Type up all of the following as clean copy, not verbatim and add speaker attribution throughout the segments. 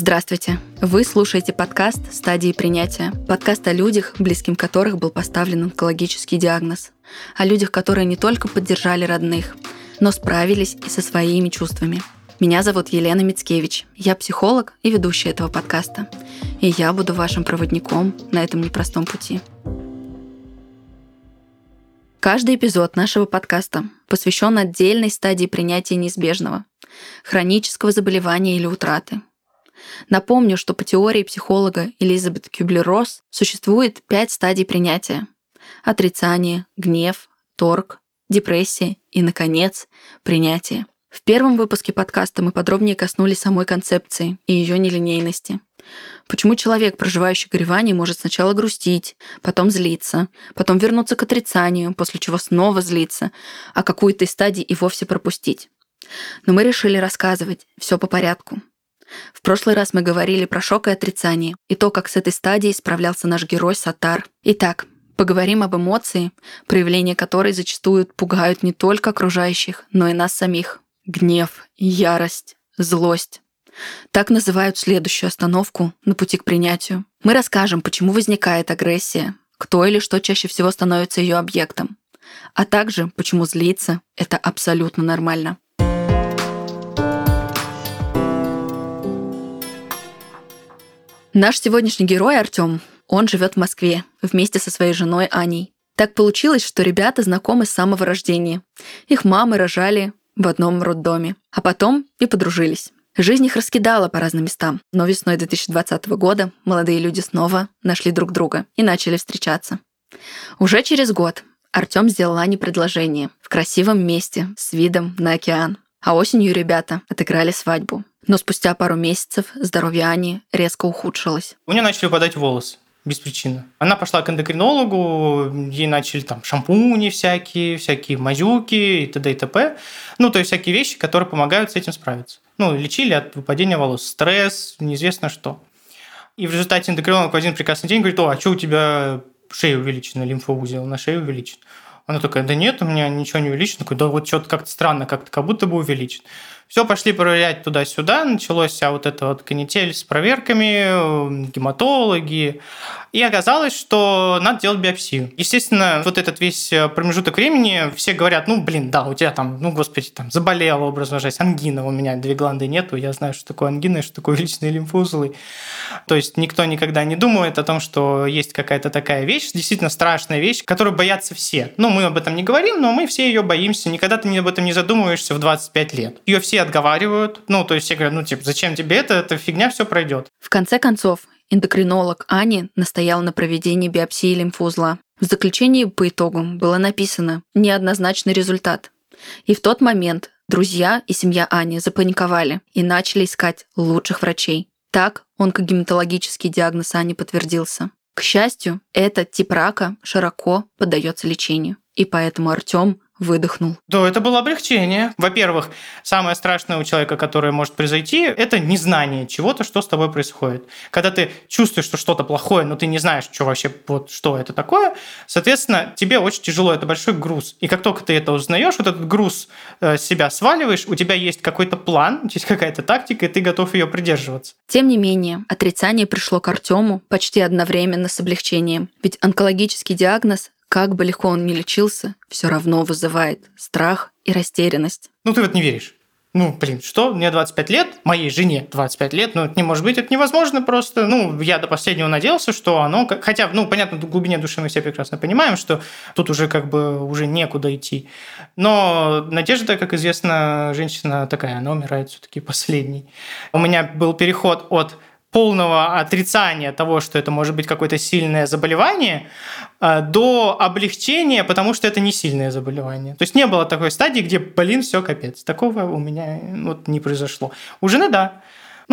Speaker 1: Здравствуйте! Вы слушаете подкаст «Стадии принятия». Подкаст о людях, близким которых был поставлен онкологический диагноз. О людях, которые не только поддержали родных, но справились и со своими чувствами. Меня зовут Елена Мицкевич. Я психолог и ведущая этого подкаста. И я буду вашим проводником на этом непростом пути. Каждый эпизод нашего подкаста посвящен отдельной стадии принятия неизбежного – хронического заболевания или утраты. Напомню, что по теории психолога Элизабет Кюблер-Росс существует 5 стадий принятия – отрицание, гнев, торг, депрессия и, наконец, принятие. В первом выпуске подкаста мы подробнее коснулись самой концепции и ее нелинейности. Почему человек, проживающий горевание, может сначала грустить, потом злиться, потом вернуться к отрицанию, после чего снова злиться, а какую-то из стадий и вовсе пропустить. Но мы решили рассказывать все по порядку. В прошлый раз мы говорили про шок и отрицание, и то, как с этой стадией справлялся наш герой Саттар. Итак, поговорим об эмоции, проявления которой зачастую пугают не только окружающих, но и нас самих. Гнев, ярость, злость. Так называют следующую остановку на пути к принятию. Мы расскажем, почему возникает агрессия, кто или что чаще всего становится ее объектом, а также, почему злиться – это абсолютно нормально. Наш сегодняшний герой Артём, он живет в Москве вместе со своей женой Аней. Так получилось, что ребята знакомы с самого рождения. Их мамы рожали в одном роддоме, а потом и подружились. Жизнь их раскидала по разным местам, но весной 2020 года молодые люди снова нашли друг друга и начали встречаться. Уже через год Артём сделал Ане предложение в красивом месте с видом на океан. А осенью ребята отыграли свадьбу. Но спустя пару месяцев здоровье Ани резко ухудшилось.
Speaker 2: У нее начали выпадать волосы без причины. Она пошла к эндокринологу, ей начали там шампуни всякие мазюки и т.д. и т.п. То есть всякие вещи, которые помогают с этим справиться. Лечили от выпадения волос, стресс, неизвестно что. И в результате эндокринолог в один прекрасный день говорит: а что у тебя шея увеличена, лимфоузел на шее увеличен? Она такая: да нет, у меня ничего не увеличено. Такой: да вот что-то как-то странно, как будто бы увеличен. Все, пошли проверять туда-сюда, началась вся вот эта вот канитель с проверками, гематологи. И оказалось, что надо делать биопсию. Естественно, вот этот весь промежуток времени все говорят: да, у тебя там, заболело, образно выражаясь, ангина. У меня 2 гланды нету, я знаю, что такое ангина и что такое увеличенные лимфоузлы. То есть никто никогда не думает о том, что есть какая-то такая вещь, действительно страшная вещь, которую боятся все. Мы об этом не говорим, но мы все ее боимся. Никогда ты об этом не задумываешься в 25 лет. Ее все отговаривают. То есть все говорят: зачем тебе это фигня, все пройдет.
Speaker 1: В конце концов, эндокринолог Ани настоял на проведении биопсии лимфоузла. В заключении по итогам было написано «неоднозначный результат». И в тот момент друзья и семья Ани запаниковали и начали искать лучших врачей. Так онкогематологический диагноз Ани подтвердился. К счастью, этот тип рака широко поддается лечению. И поэтому Артём выдохнул.
Speaker 2: Да, это было облегчение. Во-первых, самое страшное у человека, которое может произойти, это незнание чего-то, что с тобой происходит. Когда ты чувствуешь, что что-то плохое, но ты не знаешь, что вообще, что это такое, соответственно, тебе очень тяжело, это большой груз. И как только ты это узнаешь, вот этот груз с себя сваливаешь, у тебя есть какой-то план, есть какая-то тактика, и ты готов ее придерживаться.
Speaker 1: Тем не менее, отрицание пришло к Артёму почти одновременно с облегчением. Ведь онкологический диагноз, как бы легко он ни лечился, все равно вызывает страх и растерянность.
Speaker 2: Ты не веришь. Что? Мне 25 лет, моей жене 25 лет, это не может быть, это невозможно просто. Я до последнего надеялся, что оно... Хотя, понятно, в глубине души мы все прекрасно понимаем, что тут уже уже некуда идти. Но надежда, как известно, женщина такая, она умирает все-таки последней. У меня был переход от полного отрицания того, что это может быть какое-то сильное заболевание, до облегчения, потому что это не сильное заболевание. То есть не было такой стадии, где, все, капец. Такого у меня не произошло. У жены да.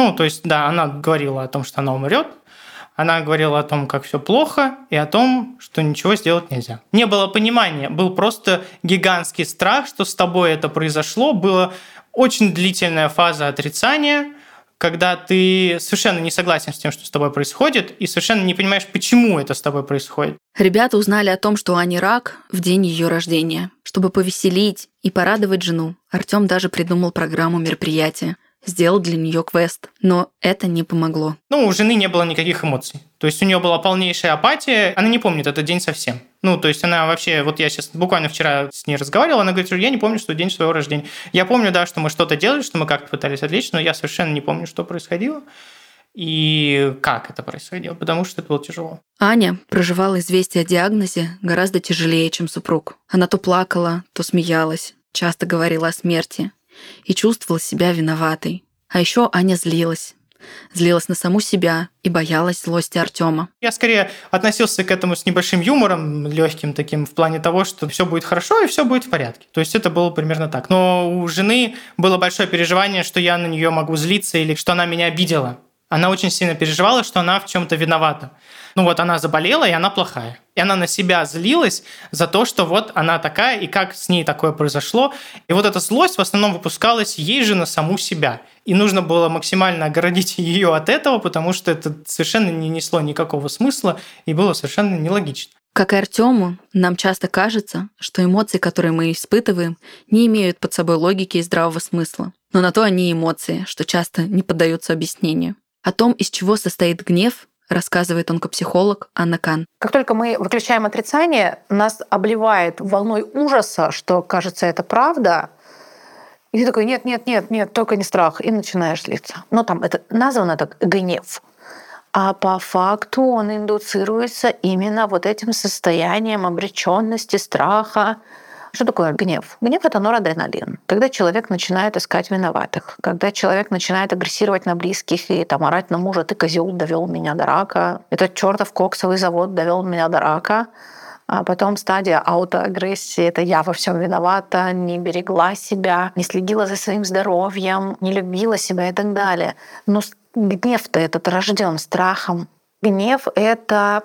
Speaker 2: Она говорила о том, что она умрет. Она говорила о том, как все плохо, и о том, что ничего сделать нельзя. Не было понимания, был просто гигантский страх, что с тобой это произошло. Была очень длительная фаза отрицания, когда ты совершенно не согласен с тем, что с тобой происходит, и совершенно не понимаешь, почему это с тобой происходит.
Speaker 1: Ребята узнали о том, что у Ани рак в день ее рождения. Чтобы повеселить и порадовать жену, Артём даже придумал программу мероприятия. сделал для нее квест. Но это не помогло.
Speaker 2: У жены не было никаких эмоций. То есть у нее была полнейшая апатия, она не помнит этот день совсем. То есть она вообще, вот я сейчас буквально вчера с ней разговаривал, она говорит, что я не помню, что день своего рождения. Я помню, да, что мы что-то делали, что мы как-то пытались отвлечься, но я совершенно не помню, что происходило и как это происходило, потому что это было тяжело.
Speaker 1: Аня проживала известие о диагнозе гораздо тяжелее, чем супруг. Она то плакала, то смеялась, часто говорила о смерти и чувствовала себя виноватой. А еще Аня злилась. Злилась на саму себя и боялась злости Артема.
Speaker 2: Я скорее относился к этому с небольшим юмором, легким таким, в плане того, что все будет хорошо и все будет в порядке. То есть это было примерно так. Но у жены было большое переживание, что я на нее могу злиться или что она меня обидела. Она очень сильно переживала, что она в чем-то виновата. Она заболела, и она плохая. И она на себя злилась за то, что вот она такая, и как с ней такое произошло. И вот эта злость в основном выпускалась ей же на саму себя. И нужно было максимально оградить ее от этого, потому что это совершенно не несло никакого смысла и было совершенно нелогично.
Speaker 1: Как и Артему, нам часто кажется, что эмоции, которые мы испытываем, не имеют под собой логики и здравого смысла. Но на то они эмоции, что часто не поддаются объяснению. О том, из чего состоит гнев, рассказывает онкопсихолог Анна Кан.
Speaker 3: Как только мы выключаем отрицание, нас обливает волной ужаса, что, кажется, это правда. И ты такой, нет, только не страх. И начинаешь злиться. Там это названо так гнев. А по факту он индуцируется именно вот этим состоянием обреченности, страха. Что такое гнев? Гнев — это норадреналин. Когда человек начинает искать виноватых, когда человек начинает агрессировать на близких и орать на мужа: «Ты, козел, довел меня до рака», «Этот чертов коксовый завод довел меня до рака». А потом стадия аутоагрессии — это я во всем виновата, не берегла себя, не следила за своим здоровьем, не любила себя и так далее. Но гнев-то этот рожден страхом. Гнев — это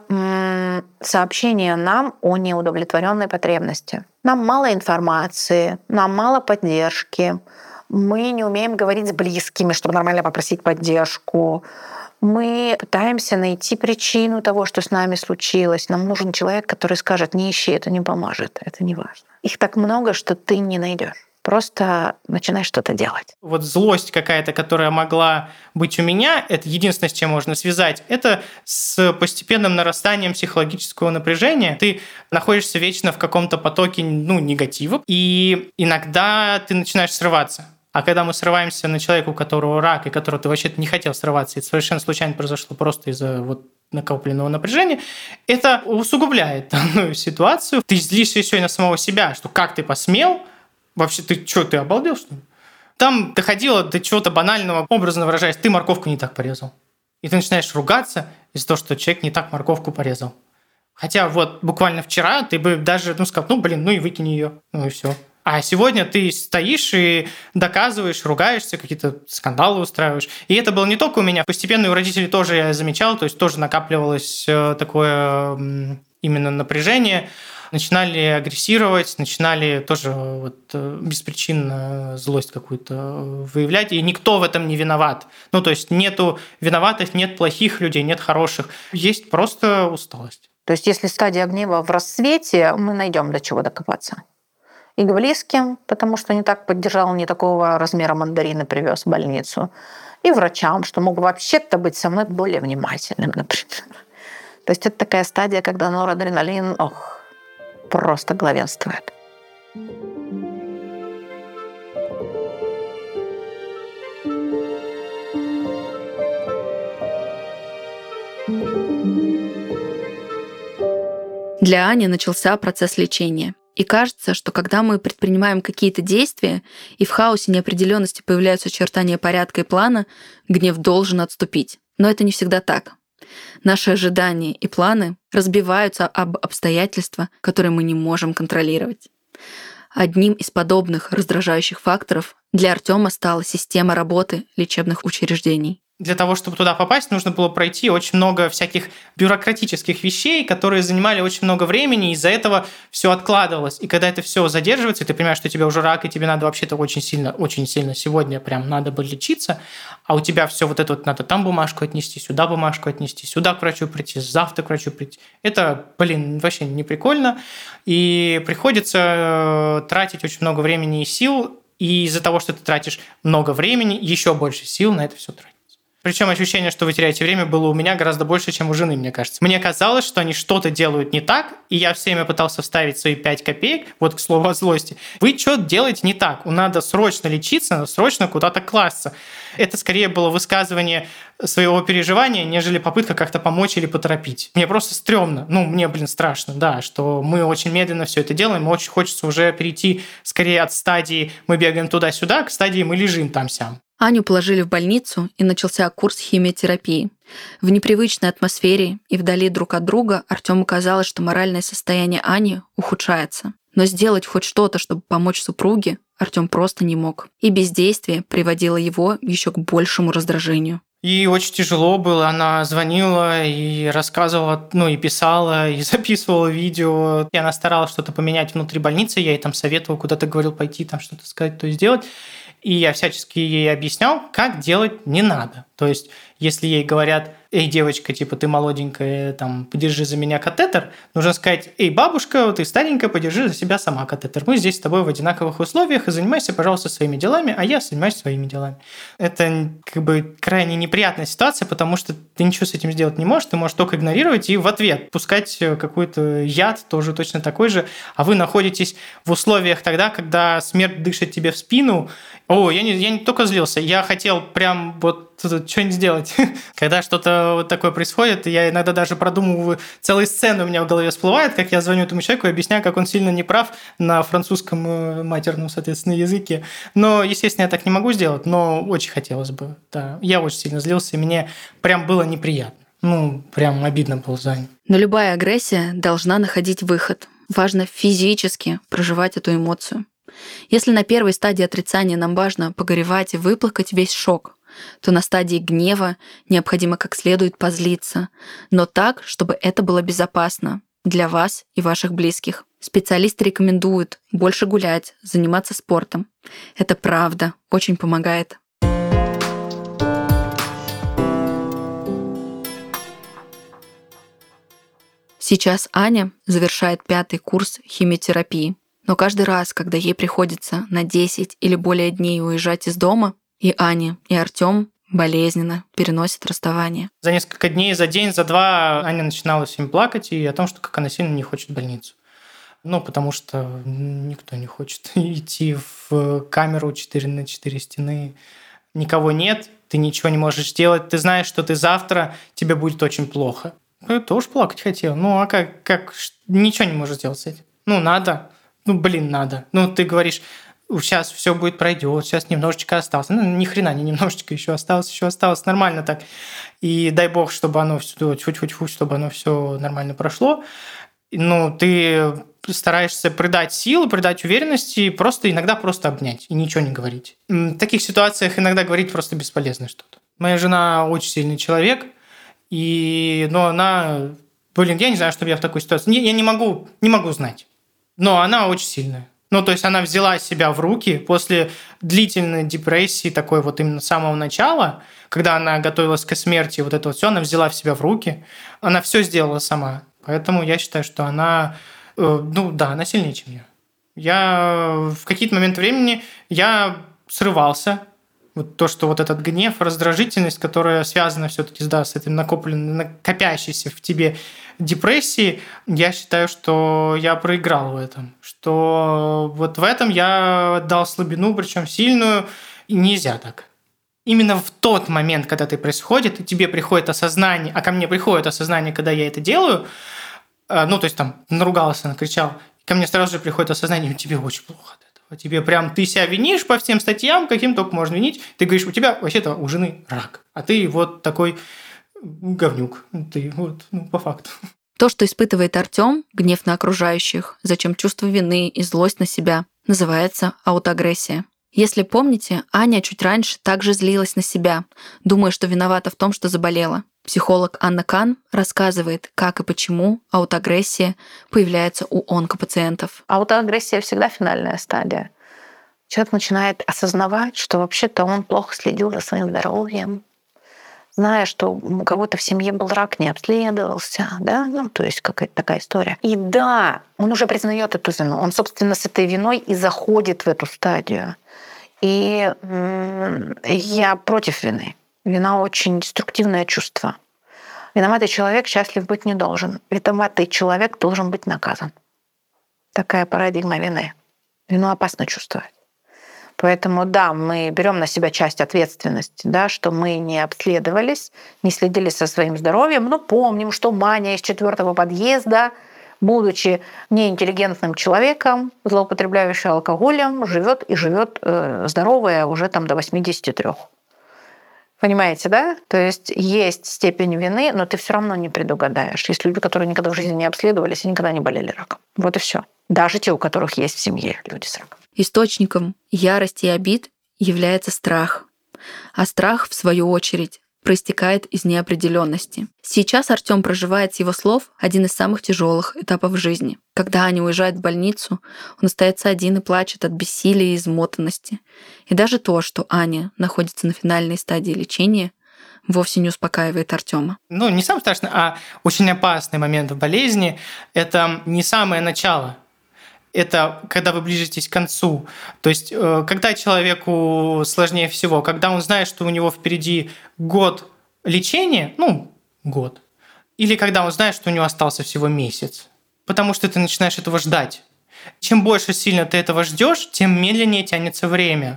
Speaker 3: сообщение нам о неудовлетворенной потребности. Нам мало информации, нам мало поддержки, мы не умеем говорить с близкими, чтобы нормально попросить поддержку. Мы пытаемся найти причину того, что с нами случилось. Нам нужен человек, который скажет: не ищи, это не поможет, это не важно. Их так много, что ты не найдешь. Просто начинай что-то делать.
Speaker 2: Вот злость какая-то, которая могла быть у меня, это единственное, с чем можно связать, это с постепенным нарастанием психологического напряжения. Ты находишься вечно в каком-то потоке негатива, и иногда ты начинаешь срываться. А когда мы срываемся на человека, у которого рак, и которого ты вообще-то не хотел срываться, это совершенно случайно произошло просто из-за накопленного напряжения, это усугубляет данную ситуацию. Ты злишься еще и на самого себя, что как ты посмел. Вообще, ты обалдел, что ли? Там доходило до чего-то банального, образно выражаясь, ты морковку не так порезал. И ты начинаешь ругаться из-за того, что человек не так морковку порезал. Хотя буквально вчера ты бы даже сказал: и выкини ее, и все. А сегодня ты стоишь и доказываешь, ругаешься, какие-то скандалы устраиваешь. И это было не только у меня. Постепенно и у родителей тоже я замечал, то есть тоже накапливалось такое именно напряжение. Начинали агрессировать, начинали тоже беспричинно злость какую-то выявлять, и никто в этом не виноват. То есть нету виноватых, нет плохих людей, нет хороших. Есть просто усталость.
Speaker 3: То есть если стадия гнева в рассвете, мы найдем до чего докопаться. И к близким, потому что не так поддержал, не такого размера мандарины привез в больницу, и врачам, что мог вообще-то быть со мной более внимательным, например. То есть это такая стадия, когда норадреналин просто главенствует.
Speaker 1: Для Ани начался процесс лечения. И кажется, что когда мы предпринимаем какие-то действия, и в хаосе неопределенности появляются очертания порядка и плана, гнев должен отступить. Но это не всегда так. Наши ожидания и планы разбиваются об обстоятельства, которые мы не можем контролировать. Одним из подобных раздражающих факторов для Артема стала система работы лечебных учреждений.
Speaker 2: Для того, чтобы туда попасть, нужно было пройти очень много всяких бюрократических вещей, которые занимали очень много времени, и из-за этого все откладывалось. И когда это все задерживается, и ты понимаешь, что у тебя уже рак, и тебе надо вообще-то очень сильно сегодня прям надо бы лечиться, а у тебя все надо там бумажку отнести, сюда к врачу прийти, завтра к врачу прийти. Это, вообще не прикольно. И приходится тратить очень много времени и сил. И из-за того, что ты тратишь много времени, еще больше сил на это все тратить. Причем ощущение, что вы теряете время, было у меня гораздо больше, чем у жены, мне кажется. Мне казалось, что они что-то делают не так, и я все время пытался вставить свои 5 копеек, вот к слову о злости. Вы что делаете не так? Надо срочно лечиться, надо срочно куда-то класться. Это скорее было высказывание своего переживания, нежели попытка как-то помочь или поторопить. Мне просто стрёмно. Мне, страшно, да, что мы очень медленно все это делаем, очень хочется уже перейти скорее от стадии «мы бегаем туда-сюда» к стадии «мы лежим там-сям».
Speaker 1: Аню положили в больницу, и начался курс химиотерапии. В непривычной атмосфере и вдали друг от друга Артёму казалось, что моральное состояние Ани ухудшается. Но сделать хоть что-то, чтобы помочь супруге, Артём просто не мог. И бездействие приводило его еще к большему раздражению.
Speaker 2: И очень тяжело было. Она звонила и рассказывала, и писала, и записывала видео. И она старалась что-то поменять внутри больницы. Я ей там советовал, куда-то говорил пойти, там что-то сказать, то сделать. И я всячески ей объяснял, как делать не надо. То есть, если ей говорят: «Эй, девочка, ты молоденькая, подержи за меня катетер», нужно сказать: «Эй, бабушка, ты старенькая, подержи за себя сама катетер. Мы здесь с тобой в одинаковых условиях, и занимайся, пожалуйста, своими делами, а я занимаюсь своими делами». Это крайне неприятная ситуация, потому что ты ничего с этим сделать не можешь, ты можешь только игнорировать и в ответ пускать какой-то яд, тоже точно такой же, а вы находитесь в условиях тогда, когда смерть дышит тебе в спину. Я не только злился, я хотел прям что-нибудь сделать. Когда что-то вот такое происходит, я иногда даже продумываю, целые сцены у меня в голове всплывают, как я звоню этому человеку и объясняю, как он сильно неправ на французском матерном, соответственно, языке. Но, естественно, я так не могу сделать, но очень хотелось бы. Да. Я очень сильно злился, и мне прям было неприятно. Прям обидно было за ним.
Speaker 1: Но любая агрессия должна находить выход. Важно физически проживать эту эмоцию. Если на первой стадии отрицания нам важно погоревать и выплакать весь шок, то на стадии гнева необходимо как следует позлиться, но так, чтобы это было безопасно для вас и ваших близких. Специалисты рекомендуют больше гулять, заниматься спортом. Это правда, очень помогает. Сейчас Аня завершает 5-й курс химиотерапии. Но каждый раз, когда ей приходится на 10 или более дней уезжать из дома, и Аня, и Артём болезненно переносят расставание.
Speaker 2: За несколько дней, за день, за два Аня начинала всем плакать и о том, что как она сильно не хочет в больницу. Потому что никто не хочет идти в камеру 4x4 стены. Никого нет, ты ничего не можешь сделать, ты знаешь, что завтра тебе будет очень плохо. Я тоже плакать хотел. А как? Ничего не можешь сделать с этим. Надо. Надо. Ты говоришь: сейчас все будет, пройдет, сейчас немножечко осталось. Ни хрена не немножечко, еще осталось, нормально так. И дай бог, чтобы оно все, чтобы оно все нормально прошло. Ты стараешься придать силы, придать уверенности и иногда просто обнять и ничего не говорить. В таких ситуациях иногда говорить просто бесполезно что-то. Моя жена очень сильный человек, но она, я не знаю, что я в такой ситуации. Я не могу знать. Но она очень сильная. То есть она взяла себя в руки после длительной депрессии, такой именно с самого начала, когда она готовилась к смерти, это все, она взяла себя в руки, она все сделала сама. Поэтому я считаю, что она, она сильнее, чем я. Я в какие-то моменты времени срывался. То, что этот гнев, раздражительность, которая связана все-таки с этим накопящейся в тебе депрессией, я считаю, что я проиграл в этом. Что в этом я дал слабину, причем сильную, и нельзя так. Именно в тот момент, когда это происходит, и тебе приходит осознание, а ко мне приходит осознание, когда я это делаю, то есть наругался, накричал, ко мне сразу же приходит осознание: тебе очень плохо. Тебе ты себя винишь по всем статьям, каким только можно винить. Ты говоришь: у тебя вообще-то у жены рак, а ты такой говнюк. Ты по факту.
Speaker 1: То, что испытывает Артём, гнев на окружающих, зачем чувство вины и злость на себя, называется аутоагрессия. Если помните, Аня чуть раньше также злилась на себя, думая, что виновата в том, что заболела. Психолог Анна Кан рассказывает, как и почему аутоагрессия появляется у онкопациентов.
Speaker 3: Аутоагрессия всегда финальная стадия. Человек начинает осознавать, что вообще-то он плохо следил за своим здоровьем, зная, что у кого-то в семье был рак, не обследовался, да, то есть какая-то такая история. И да, он уже признает эту вину, он, собственно, с этой виной и заходит в эту стадию. И я против вины. Вина очень деструктивное чувство. Виноватый человек счастлив быть не должен. Виноватый человек должен быть наказан. Такая парадигма вины. Вину опасно чувствовать. Поэтому да, мы берем на себя часть ответственности, да, что мы не обследовались, не следили со своим здоровьем, но помним, что Маня из 4-го подъезда, будучи неинтеллигентным человеком, злоупотребляющим алкоголем, живет здоровая уже там до 83. Понимаете, да? То есть есть степень вины, но ты все равно не предугадаешь. Есть люди, которые никогда в жизни не обследовались и никогда не болели раком. Вот и все. Даже те, у которых есть в семье люди с раком.
Speaker 1: Источником ярости и обид является страх. А страх, в свою очередь, проистекает из неопределенности. Сейчас Артём проживает, с его слов, один из самых тяжелых этапов жизни. Когда Аня уезжает в больницу, он остается один и плачет от бессилия и измотанности. И даже то, что Аня находится на финальной стадии лечения, вовсе не успокаивает Артёма.
Speaker 2: Не самое страшное, а очень опасный момент в болезни – это не самое начало. Это когда вы ближитесь к концу. То есть, когда человеку сложнее всего, когда он знает, что у него впереди год лечения, год, или когда он знает, что у него остался всего месяц. Потому что ты начинаешь этого ждать. Чем больше сильно ты этого ждешь, тем медленнее тянется время.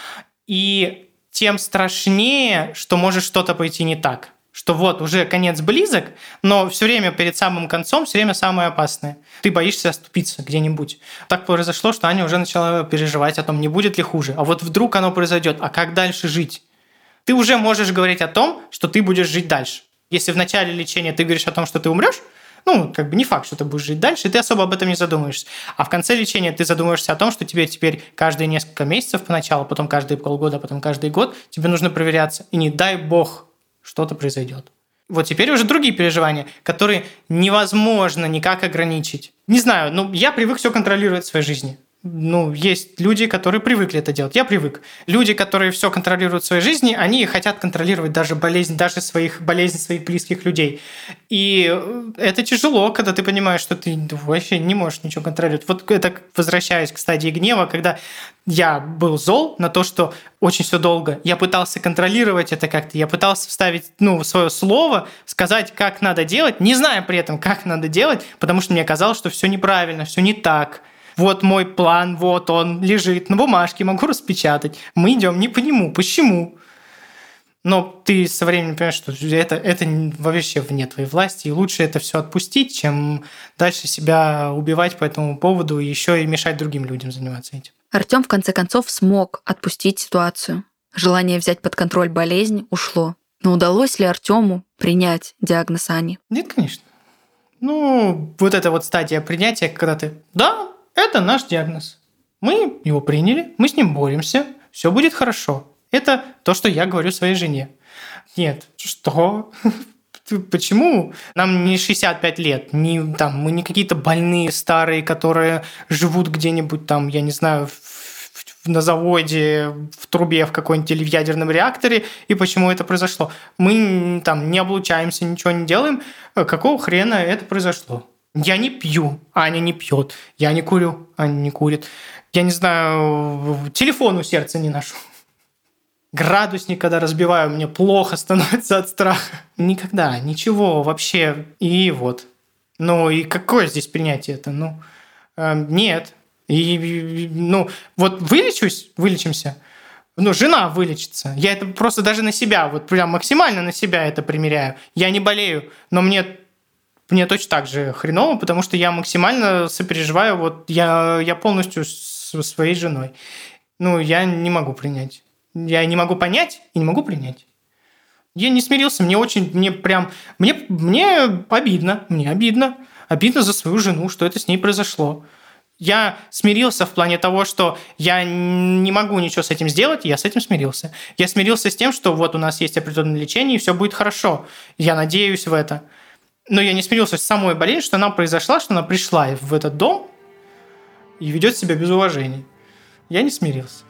Speaker 2: И тем страшнее, что может что-то пойти не так. Что вот уже конец близок, но все время перед самым концом все время самое опасное. Ты боишься оступиться где-нибудь. Так произошло, что Аня уже начала переживать о том, не будет ли хуже. А вот вдруг оно произойдет, а как дальше жить? Ты уже можешь говорить о том, что ты будешь жить дальше. Если в начале лечения ты говоришь о том, что ты умрешь, не факт, что ты будешь жить дальше, и ты особо об этом не задумываешься. А в конце лечения ты задумываешься о том, что тебе теперь каждые несколько месяцев поначалу, потом каждые полгода, потом каждый год тебе нужно проверяться. И не дай бог что-то произойдет. Вот теперь уже другие переживания, которые невозможно никак ограничить. Не знаю, я привык все контролировать в своей жизни. Есть люди, которые привыкли это делать. Я привык. Люди, которые все контролируют в своей жизни, они хотят контролировать даже болезнь своих близких людей. И это тяжело, когда ты понимаешь, что ты вообще не можешь ничего контролировать. Вот это возвращаясь к стадии гнева, когда я был зол на то, что очень все долго. Я пытался контролировать это как-то. Я пытался вставить свое слово, сказать, как надо делать, не зная при этом, как надо делать, потому что мне казалось, что все неправильно, все не так. Вот мой план, вот он лежит на бумажке, могу распечатать. Мы идем не по нему. Почему? Но ты со временем понимаешь, что это вообще вне твоей власти, и лучше это все отпустить, чем дальше себя убивать по этому поводу и еще и мешать другим людям заниматься этим.
Speaker 1: Артём в конце концов смог отпустить ситуацию. Желание взять под контроль болезнь ушло. Но удалось ли Артёму принять диагноз Ани?
Speaker 2: Нет, конечно. Вот эта вот стадия принятия, когда ты... Да, это наш диагноз. Мы его приняли, мы с ним боремся, все будет хорошо. Это то, что я говорю своей жене. Нет, что? Почему? Нам не 65 лет, мы не какие-то больные старые, которые живут где-нибудь там, я не знаю, на заводе, в трубе, в какой-нибудь или в ядерном реакторе, и почему это произошло. Мы не облучаемся, ничего не делаем. Какого хрена это произошло? Я не пью, Аня не пьет. Я не курю, Аня не курит. Я не знаю, телефон у сердца не ношу. Градусник, когда разбиваю, мне плохо становится от страха. Никогда, ничего вообще. И вот. И какое здесь принятие это? Нет. Вот вылечимся. Жена вылечится. Я это просто даже на себя, вот прям максимально на себя это примеряю. Я не болею, но мне точно так же хреново, потому что я максимально сопереживаю, я полностью со своей женой. Я не могу принять. Я не могу понять и не могу принять. Я не смирился, мне обидно. Мне обидно. Обидно за свою жену, что это с ней произошло. Я смирился в плане того, что я не могу ничего с этим сделать, и я с этим смирился. Я смирился с тем, что вот у нас есть определенное лечение, и все будет хорошо. Я надеюсь в это. Но я не смирился с самой болезнью, что она произошла, что она пришла в этот дом и ведет себя без уважения. Я не смирился.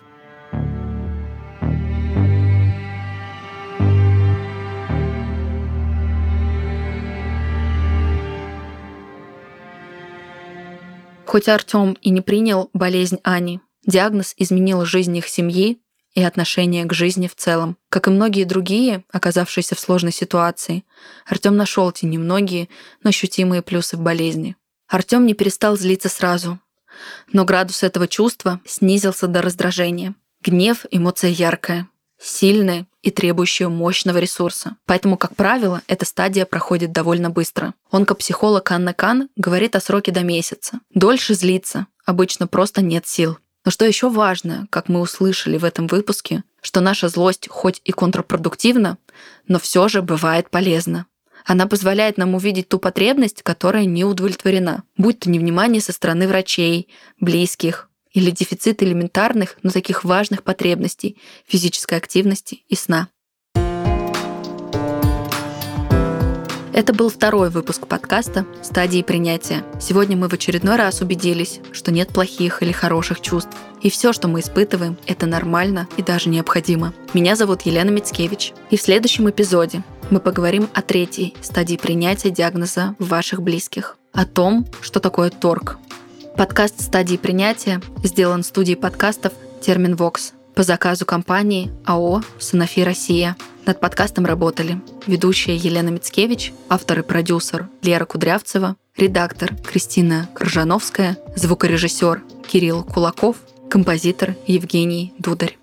Speaker 1: Хоть Артём и не принял болезнь Ани, Диагноз изменил жизнь их семьи и отношение к жизни в целом. Как и многие другие, оказавшиеся в сложной ситуации, Артём нашел те немногие, но ощутимые плюсы в болезни. Артём не перестал злиться сразу, но градус этого чувства снизился до раздражения. Гнев — эмоция яркая, сильная и требующая мощного ресурса. Поэтому, как правило, эта стадия проходит довольно быстро. Онкопсихолог Анна Кан говорит о сроке до месяца. Дольше злиться обычно просто нет сил. Но что еще важно, как мы услышали в этом выпуске, что наша злость хоть и контрпродуктивна, но все же бывает полезна. Она позволяет нам увидеть ту потребность, которая не удовлетворена, будь то невнимание со стороны врачей, близких или дефицит элементарных, но таких важных потребностей — физической активности и сна. Это был второй выпуск подкаста «Стадии принятия». Сегодня мы в очередной раз убедились, что нет плохих или хороших чувств. И все, что мы испытываем, это нормально и даже необходимо. Меня зовут Елена Мицкевич. И в следующем эпизоде мы поговорим о третьей стадии принятия диагноза ваших близких. О том, что такое торг. Подкаст «Стадии принятия» сделан студией подкастов «Терминвокс» по заказу компании АО «Sanofi Россия». Над подкастом работали ведущая Елена Мицкевич, автор и продюсер Лера Кудрявцева, редактор Кристина Крыжановская, звукорежиссер Кирилл Кулаков, композитор Евгений Дударь.